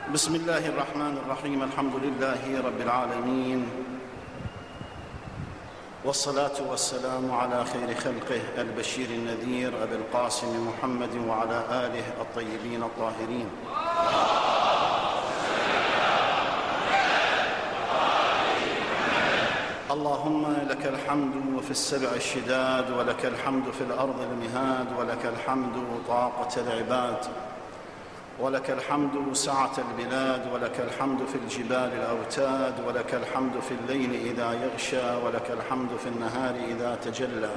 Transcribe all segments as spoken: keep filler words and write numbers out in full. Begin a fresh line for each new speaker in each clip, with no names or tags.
بسم الله الرحمن الرحيم. الحمد لله رب العالمين، والصلاة والسلام على خير خلقه البشير النذير أبي القاسم محمد وعلى آله الطيبين الطاهرين. اللهم لك الحمد في السبع الشداد، ولك الحمد في الأرض المهاد، ولك الحمد طاقة العباد، ولك الحمد سعة البلاد، ولك الحمد في الجبال الأوتاد، ولك الحمد في الليل إذا يغشى، ولك الحمد في النهار إذا تجلى،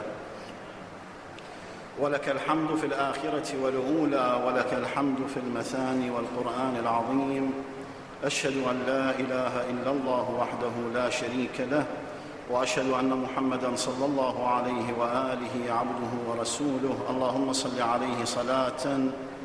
ولك الحمد في الآخرة والأولى، ولك الحمد في المثاني والقرآن العظيم. أشهد أن لا إله إلا الله وحده لا شريك له، وأشهد أن محمدًا صلى الله عليه وآله عبده ورسوله. اللهم صل عليه صلاة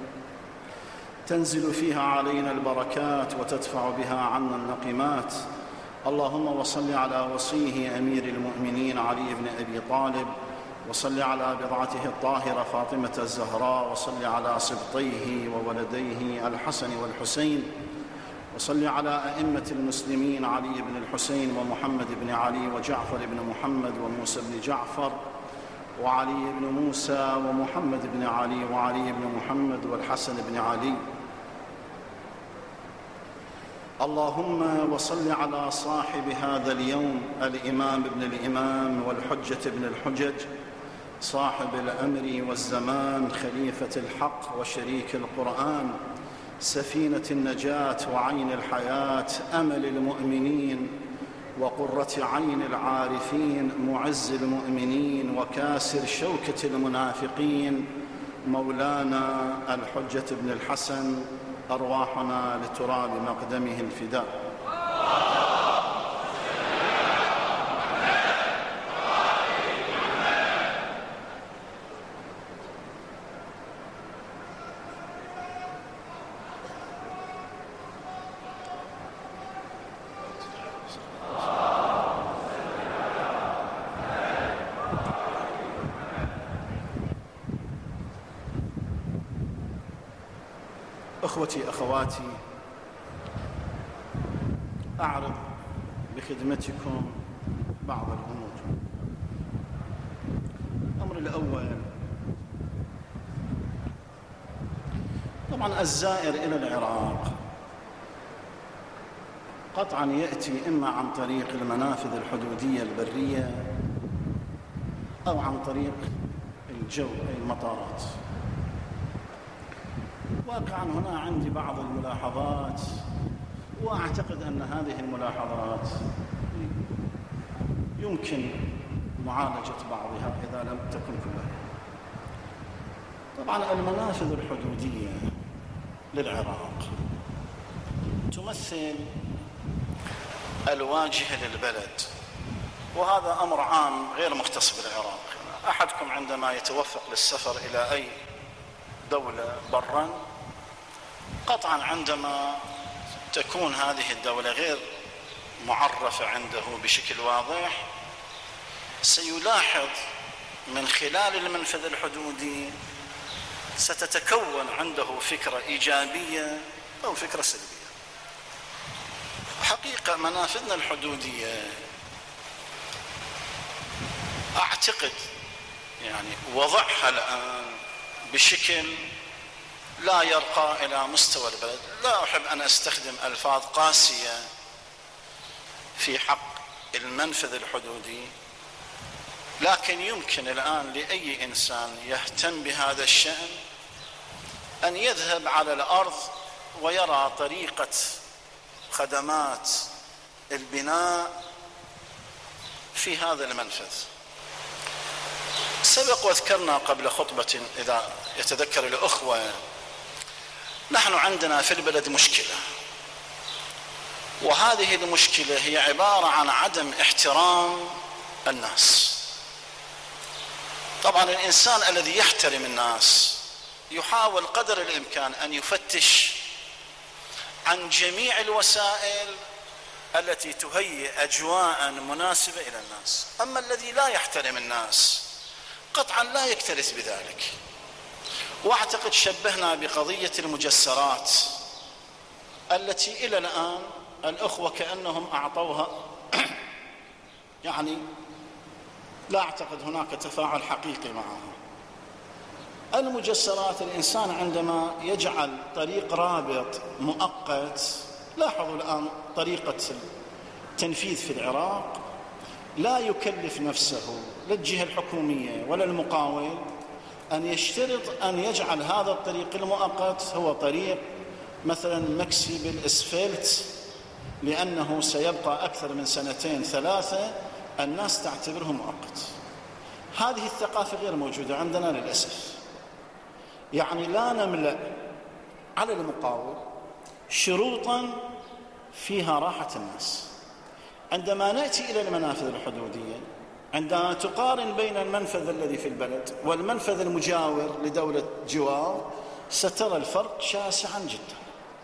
تنزل فيها علينا البركات وتدفع بها عنا النقمات. اللهم وصل على وصيه أمير المؤمنين علي بن أبي طالب، وصل على بضعته الطاهرة فاطمة الزهراء، وصل على سبطيه وولديه الحسن والحسين، وصل على أئمة المسلمين علي بن الحسين ومحمد بن علي وجعفر بن محمد وموسى بن جعفر وعلي بن موسى ومحمد بن علي وعلي بن محمد والحسن بن علي. اللهم وصل على صاحب هذا اليوم الإمام ابن الإمام والحجة ابن الحجج، صاحب الأمر والزمان، خليفة الحق وشريك القرآن، سفينة النجاة وعين الحياة، أمل المؤمنين وقرة عين العارفين، معز المؤمنين وكاسر شوكة المنافقين، مولانا الحجة بن الحسن، أرواحنا لتراب مقدمه الفداء. أخوتي أخواتي، أعرض بخدمتكم بعض الأمور. الأمر الأول، طبعا الزائر إلى العراق قطعا يأتي إما عن طريق المنافذ الحدودية البرية أو عن طريق الجو أي المطارات. واقعا هنا عندي بعض الملاحظات، وأعتقد أن هذه الملاحظات يمكن معالجة بعضها إذا لم تكن كلها. طبعا المنافذ الحدودية للعراق تمثل الواجهة للبلد، وهذا أمر عام غير مختص بالعراق. أحدكم عندما يتوفق للسفر إلى أي دولة برا، قطعا عندما تكون هذه الدولة غير معرفة عنده بشكل واضح، سيلاحظ من خلال المنفذ الحدودي ستتكون عنده فكرة إيجابية أو فكرة سلبية. حقيقة منافذنا الحدودية أعتقد يعني وضعها الآن بشكل لا يرقى إلى مستوى البلد. لا أحب أن أستخدم ألفاظ قاسية في حق المنفذ الحدودي، لكن يمكن الآن لأي إنسان يهتم بهذا الشأن أن يذهب على الأرض ويرى طريقة خدمات البناء في هذا المنفذ. سبق وذكرنا قبل خطبة، إذا يتذكر الأخوة، نحن عندنا في البلد مشكلة، وهذه المشكلة هي عبارة عن عدم احترام الناس. طبعا الإنسان الذي يحترم الناس يحاول قدر الإمكان أن يفتش عن جميع الوسائل التي تهيئ أجواء مناسبة إلى الناس. أما الذي لا يحترم الناس قطعا لا يكترث بذلك. واعتقد شبهنا بقضية المجسرات التي إلى الآن الأخوة كأنهم أعطوها يعني لا أعتقد هناك تفاعل حقيقي معها. المجسرات، الإنسان عندما يجعل طريق رابط مؤقت، لاحظوا الآن طريقة التنفيذ في العراق، لا يكلف نفسه لا الجهة الحكومية ولا المقاول أن يشترط أن يجعل هذا الطريق المؤقت هو طريق مثلا مكسي بالإسفلت لأنه سيبقى أكثر من سنتين ثلاثة، الناس تعتبره مؤقت. هذه الثقافة غير موجودة عندنا للأسف. يعني لا نملأ على المقاول شروطا فيها راحة الناس. عندما نأتي إلى المنافذ الحدودية، عندما تقارن بين المنفذ الذي في البلد والمنفذ المجاور لدولة جوار، سترى الفرق شاسعا جدا.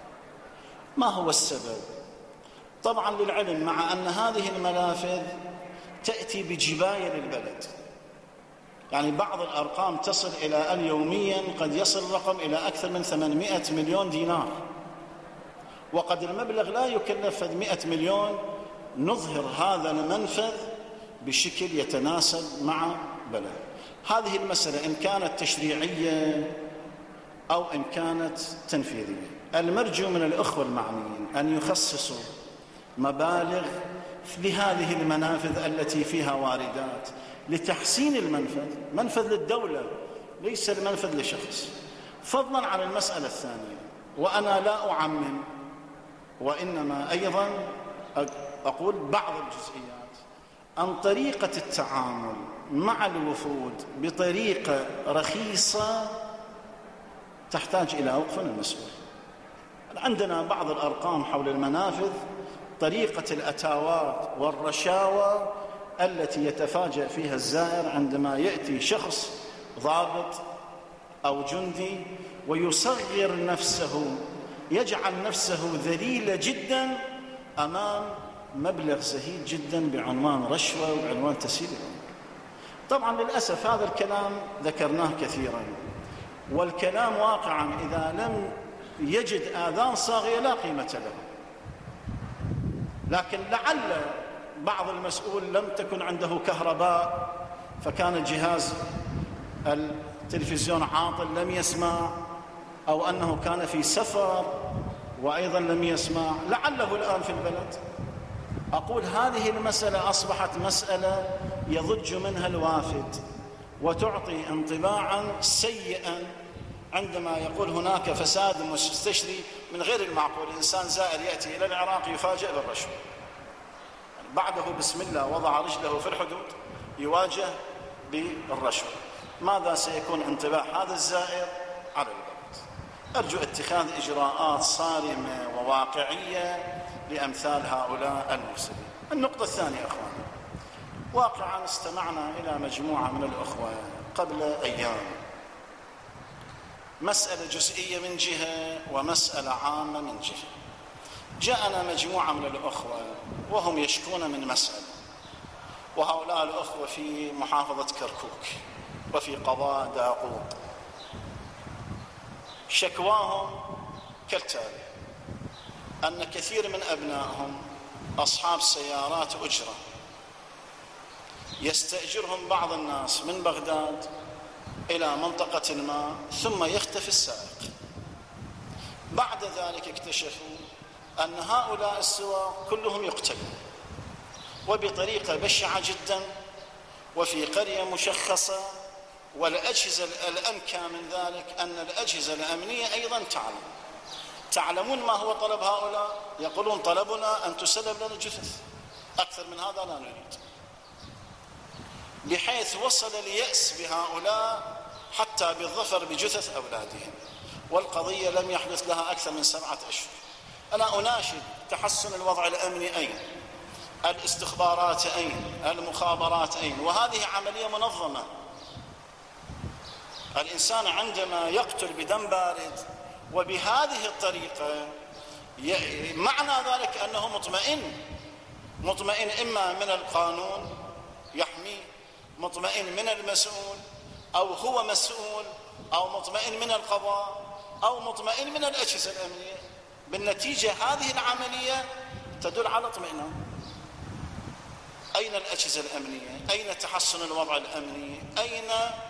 ما هو السبب؟ طبعا للعلم مع أن هذه المنافذ تأتي بجباية للبلد، يعني بعض الأرقام تصل إلى اليوميا قد يصل الرقم إلى أكثر من ثمانمائة مليون دينار، وقد المبلغ لا يكلف مئة مليون. نظهر هذا المنفذ بشكل يتناسب مع بلد. هذه المسألة إن كانت تشريعية أو إن كانت تنفيذية، المرجو من الأخوة المعنيين أن يخصصوا مبالغ لهذه المنافذ التي فيها واردات لتحسين المنفذ، منفذ للدولة ليس المنفذ لشخص. فضلا عن المسألة الثانية، وأنا لا أعمم وإنما أيضا أقول بعض الجزئيات، أن طريقة التعامل مع الوفود بطريقة رخيصة تحتاج إلى وقف المسؤول. عندنا بعض الأرقام حول المنافذ، طريقة الأتاوات والرشاوى التي يتفاجأ فيها الزائر عندما يأتي شخص ضابط أو جندي ويصغر نفسه، يجعل نفسه ذليلة جدا أمام مبلغ زهيد جدا بعنوان رشوة وعنوان تسهيل. طبعا للأسف هذا الكلام ذكرناه كثيرا، والكلام واقعا إذا لم يجد آذان صاغية لا قيمة له. لكن لعل بعض المسؤول لم تكن عنده كهرباء فكان جهاز التلفزيون عاطل لم يسمع، أو أنه كان في سفر وأيضا لم يسمع، لعله الآن في البلد. أقول هذه المسألة أصبحت مسألة يضج منها الوافد وتعطي انطباعا سيئا عندما يقول هناك فساد مستشري. من غير المعقول إنسان زائر يأتي إلى العراق يفاجأ بالرشوة، بعده بسم الله وضع رجله في الحدود يواجه بالرشوة. ماذا سيكون انطباع هذا الزائر على البلد؟ أرجو اتخاذ إجراءات صارمة وواقعية لأمثال هؤلاء المفسدين. النقطة الثانية أخواني، واقعا استمعنا إلى مجموعة من الأخوة قبل أيام، مسألة جزئية من جهة ومسألة عامة من جهة. جاءنا مجموعة من الأخوة وهم يشكون من مسألة، وهؤلاء الأخوة في محافظة كركوك وفي قضاء داقوق. شكواهم كالتالي: أن كثير من أبنائهم أصحاب سيارات أجرة يستأجرهم بعض الناس من بغداد إلى منطقة ما ثم يختفي السائق. بعد ذلك اكتشفوا أن هؤلاء السواق كلهم يقتلون وبطريقة بشعة جدا وفي قرية مشخصة، والأجهزة الأنكى من ذلك أن الأجهزة الأمنية أيضا تعلم. تعلمون ما هو طلب هؤلاء؟ يقولون طلبنا أن تسلم لنا الجثث، أكثر من هذا لا نريد، بحيث وصل اليأس بهؤلاء حتى بالظفر بجثث أولادهم، والقضية لم يحدث لها أكثر من سبعة أشهر. أنا أناشد تحسن الوضع الأمني أين؟ الاستخبارات أين؟ المخابرات أين؟ وهذه عملية منظمة. الإنسان عندما يقتل بدم بارد وبهذه الطريقة معنى ذلك أنه مطمئن، مطمئن إما من القانون يحميه، مطمئن من المسؤول أو هو مسؤول، أو مطمئن من القضاء، أو مطمئن من الأجهزة الأمنية. بالنتيجة هذه العملية تدل على اطمئنان. أين الأجهزة الأمنية؟ أين تحسن الوضع الأمني؟ أين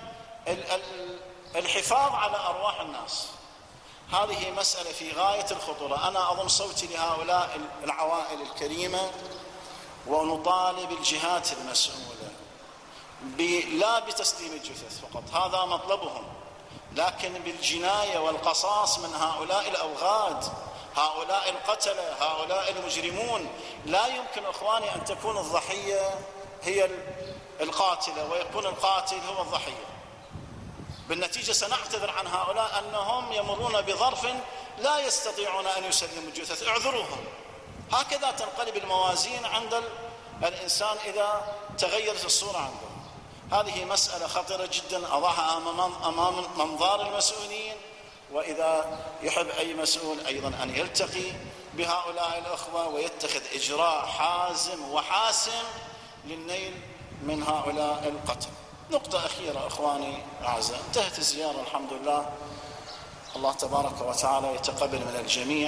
الحفاظ على أرواح الناس؟ هذه مسألة في غاية الخطورة. أنا أضم صوتي لهؤلاء العوائل الكريمة ونطالب الجهات المسؤولة لا بتسليم الجثث فقط، هذا مطلبهم، لكن بالجناية والقصاص من هؤلاء الأوغاد، هؤلاء القتلة، هؤلاء المجرمون. لا يمكن أخواني أن تكون الضحية هي القاتلة ويكون القاتل هو الضحية. بالنتيجة سنعتذر عن هؤلاء أنهم يمرون بظرف لا يستطيعون أن يسلموا الجثث، اعذروهم. هكذا تنقلب الموازين عند الإنسان إذا تغيرت الصورة عنده. هذه مسألة خطيرة جدا أضعها أمام منظار المسؤولين، وإذا يحب أي مسؤول أيضا أن يلتقي بهؤلاء الأخوة ويتخذ إجراء حازم وحاسم للنيل من هؤلاء القتل. نقطة أخيرة أخواني أعزاء، انتهت الزيارة الحمد لله، الله تبارك وتعالى يتقبل من الجميع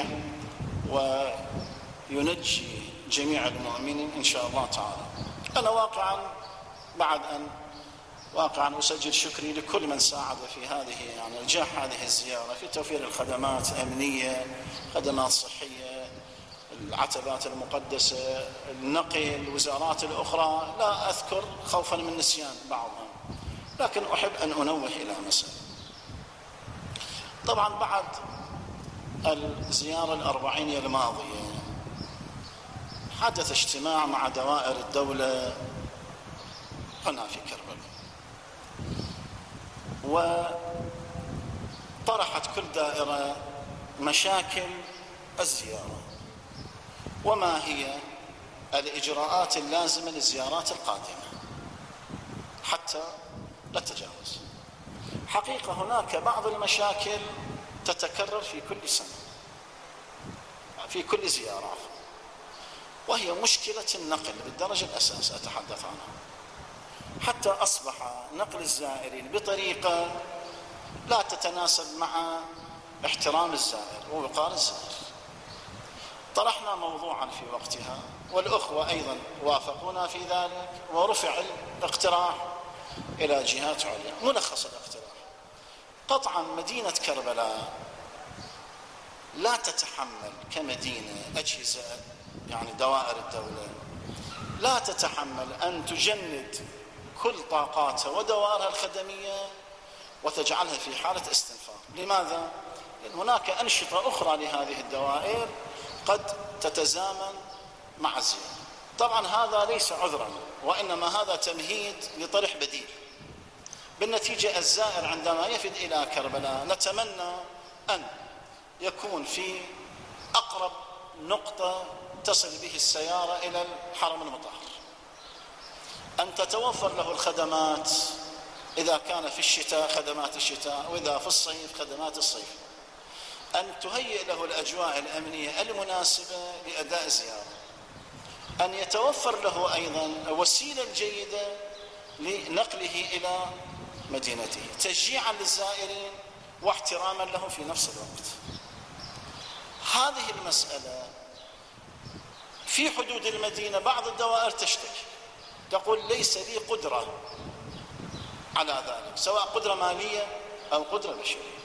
وينجي جميع المؤمنين إن شاء الله تعالى. أنا واقعا بعد أن واقعا أسجل شكري لكل من ساعد في هذه يعني نجاح هذه الزيارة في توفير الخدمات الأمنية، خدمات صحية، العتبات المقدسة، النقل، الوزارات الأخرى، لا أذكر خوفا من نسيان بعضهم، لكن أحب أن أنوه إلى مسألة. طبعا بعد الزيارة الأربعينية الماضية حدث اجتماع مع دوائر الدولة هنا في كربلاء، وطرحت كل دائرة مشاكل الزيارة وما هي الإجراءات اللازمة للزيارات القادمة حتى لا تتجاوز. حقيقة هناك بعض المشاكل تتكرر في كل سنة في كل زيارة، وهي مشكلة النقل بالدرجة الأساس أتحدث عنها، حتى أصبح نقل الزائرين بطريقة لا تتناسب مع احترام الزائر ووقار الزائر. طرحنا موضوعا في وقتها والأخوة أيضا وافقونا في ذلك، ورفع الاقتراح إلى جهات عليا. ملخص الاقتراح: قطعا مدينة كربلاء لا تتحمل كمدينة أجهزة يعني دوائر الدولة لا تتحمل أن تجند كل طاقاتها ودوائرها الخدمية وتجعلها في حالة استنفار. لماذا؟ لأن هناك أنشطة أخرى لهذه الدوائر قد تتزامن مع الزيارة. طبعا هذا ليس عذرا، وإنما هذا تمهيد لطرح بديل. بالنتيجة الزائر عندما يفد إلى كربلاء نتمنى أن يكون في أقرب نقطة تصل به السيارة إلى الحرم المطهر، أن تتوفر له الخدمات إذا كان في الشتاء خدمات الشتاء، وإذا في الصيف خدمات الصيف، أن تهيئ له الأجواء الأمنية المناسبة لأداء الزيارة، أن يتوفر له أيضا وسيلة جيدة لنقله إلى مدينته تشجيعا للزائرين واحتراما له في نفس الوقت. هذه المسألة في حدود المدينة بعض الدوائر تشتكي، تقول ليس لي قدرة على ذلك، سواء قدرة مالية أو قدرة بشرية.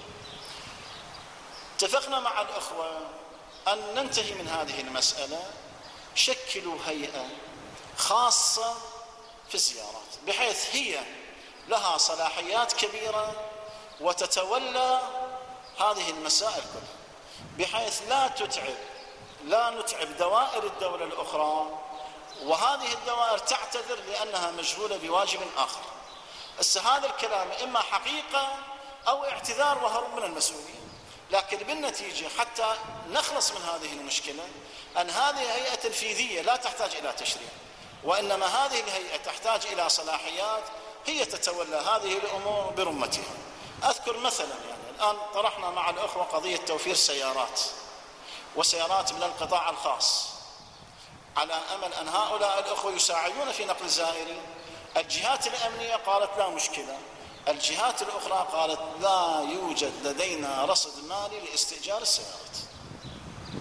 اتفقنا مع الأخوة أن ننتهي من هذه المسألة، شكلوا هيئة خاصة في الزيارات بحيث هي لها صلاحيات كبيرة وتتولى هذه المسائل كلها، بحيث لا تتعب لا نتعب دوائر الدولة الأخرى، وهذه الدوائر تعتذر لأنها مشغولة بواجب آخر. بس هذا الكلام إما حقيقة أو اعتذار وهرب من المسؤولين، لكن بالنتيجة حتى نخلص من هذه المشكلة أن هذه هيئة تنفيذية لا تحتاج إلى تشريع، وإنما هذه الهيئة تحتاج إلى صلاحيات هي تتولى هذه الأمور برمتها. أذكر مثلا يعني الآن طرحنا مع الأخوة قضية توفير سيارات وسيارات من القطاع الخاص على أمل أن هؤلاء الأخوة يساعدون في نقل الزائرين. الجهات الأمنية قالت لا مشكلة، الجهات الأخرى قالت لا يوجد لدينا رصد مالي لاستئجار السيارات.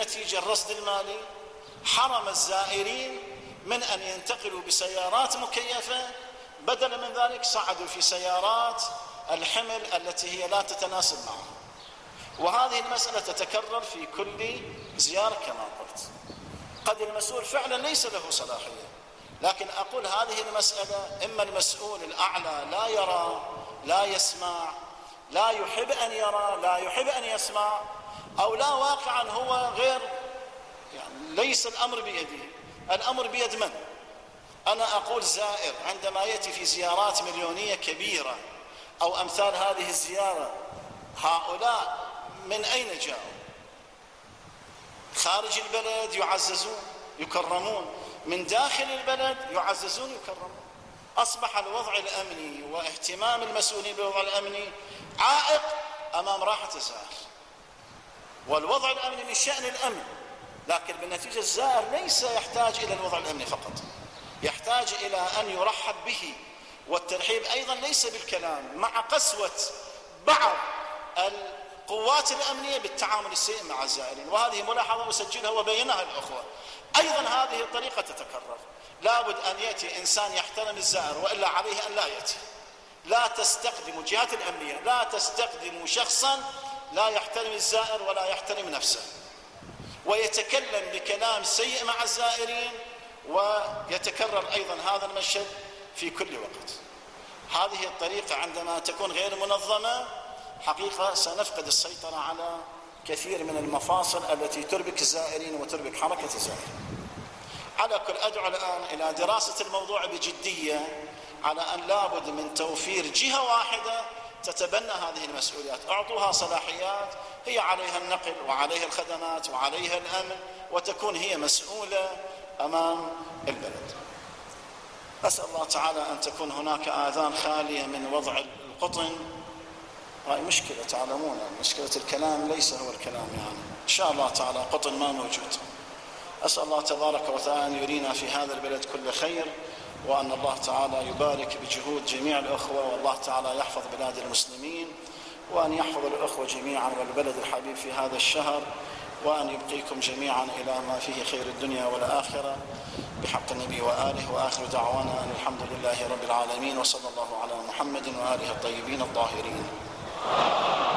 بالنتيجة الرصد المالي حرم الزائرين من أن ينتقلوا بسيارات مكيفة، بدلا من ذلك صعدوا في سيارات الحمل التي هي لا تتناسب معهم. وهذه المسألة تتكرر في كل زيارة كما قلت. قد المسؤول فعلا ليس له صلاحية، لكن أقول هذه المسألة إما المسؤول الأعلى لا يرى، لا يسمع، لا يحب أن يرى، لا يحب أن يسمع، أو لا واقعا هو غير، يعني ليس الأمر بيده. الأمر بيد من؟ أنا أقول زائر عندما يأتي في زيارات مليونية كبيرة أو أمثال هذه الزيارة، هؤلاء من أين جاءوا؟ خارج البلد يعززون يكرمون، من داخل البلد يعززون يكرمون. أصبح الوضع الأمني واهتمام المسؤولين بالوضع الأمني عائق أمام راحة الزائر. والوضع الأمني من شأن الأمن، لكن بالنتيجة الزائر ليس يحتاج إلى الوضع الأمني فقط، يحتاج إلى أن يرحب به. والترحيب أيضا ليس بالكلام، مع قسوة بعض القوات الأمنية بالتعامل السيء مع الزائرين. وهذه ملاحظة أسجلها وبينها الأخوة. أيضا هذه الطريقة تتكرر. لابد أن يأتي إنسان يحترم الزائر، وإلا عليه أن لا يأتي. لا تستخدم الجهات الأمنية، لا تستخدم شخصا لا يحترم الزائر ولا يحترم نفسه، ويتكلم بكلام سيء مع الزائرين، ويتكرر أيضا هذا المشهد في كل وقت. هذه الطريقة عندما تكون غير منظمة حقيقة سنفقد السيطرة على كثير من المفاصل التي تربك الزائرين وتربك حركة الزائرين. على كل أدعو الآن إلى دراسة الموضوع بجدية، على أن لابد من توفير جهة واحدة تتبنى هذه المسؤوليات. أعطوها صلاحيات، هي عليها النقل وعليها الخدمات وعليها الأمن، وتكون هي مسؤولة أمام البلد. أسأل الله تعالى أن تكون هناك آذان خالية من وضع القطن. هاي مشكلة تعلمون، مشكلة الكلام ليس هو الكلام، يعني إن شاء الله تعالى قطن ما موجود. أسأل الله تبارك وتعالى أن يرينا في هذا البلد كل خير، وأن الله تعالى يبارك بجهود جميع الأخوة، والله تعالى يحفظ بلاد المسلمين، وأن يحفظ الأخوة جميعا والبلد الحبيب في هذا الشهر، وأن يبقيكم جميعا إلى ما فيه خير الدنيا والآخرة بحق النبي وآله. وآخر دعوانا أن الحمد لله رب العالمين، وصلى الله على محمد وآله الطيبين الطاهرين.